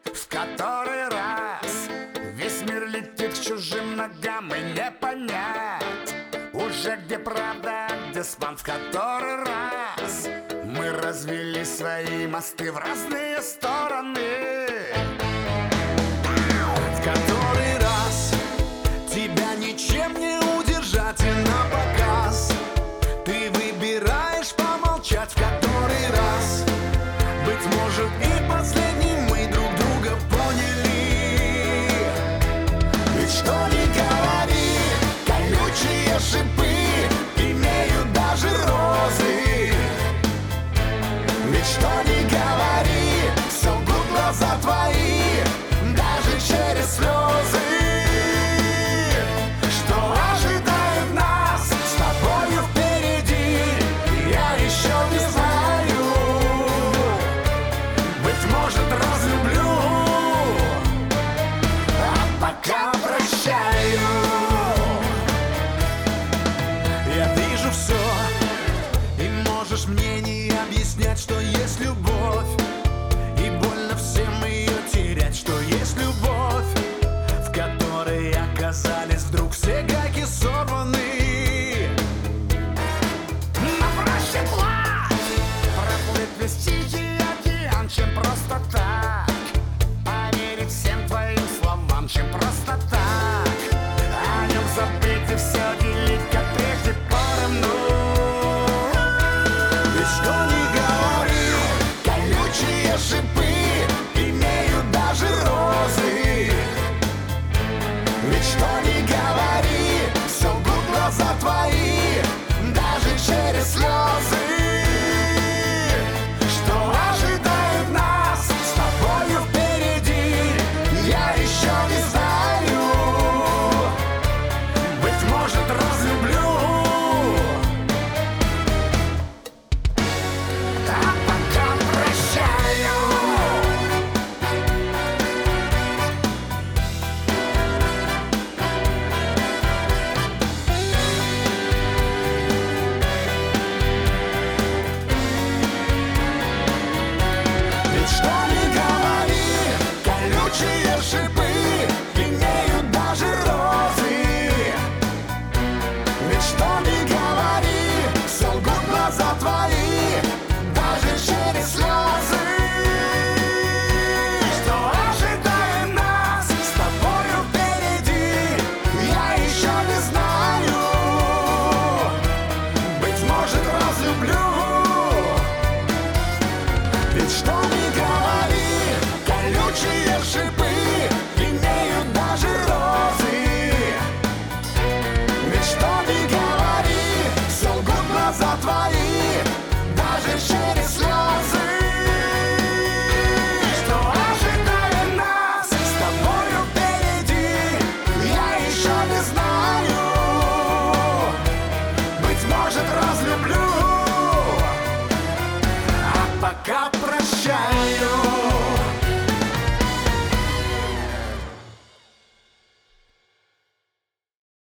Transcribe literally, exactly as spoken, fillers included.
В который раз весь мир летит к чужим ногам, и не понять уже где правда, а где спам. В который раз мы развели свои мосты в разные стороны. В который раз тебя ничем не удержать и на показ ты выбираешь помолчать. В который раз, быть может, и последний, мы друг друга поняли. Ведь что ни говори, колючие шипы имеют даже розы. Ведь что ни говори, все лгут глаза твои, даже через слезы. Что ожидает нас с тобою впереди, я еще не знаю. Быть может, разлюблю, а пока прощаю. Я вижу все, и можешь мне не объяснять, что есть любовь, и больно всем ее терять. Что есть любовь, в которой оказались вдруг все гайки сорваны. Но проще плавь, проплыть весь тихий океан, чем просто так поверить всем твоим словам, чем просто так о нем забыть и все делить, как прежде, поровну. Ведь что ни говори, колючие шипы имеют даже розы. Ведь что ни говори, все лгут глаза твои, даже через слезы. Что ожидает нас с тобою впереди, я еще не знаю. Быть может, разлюблю, а пока прощаю. Ведь что ни говори, колючие шипы имеют даже розы. Ведь что ни говори, все лгут глаза твои, даже через слезы. Что ожидает нас с тобою впереди, я еще не знаю. Быть может, разлюблю. Ведь что ни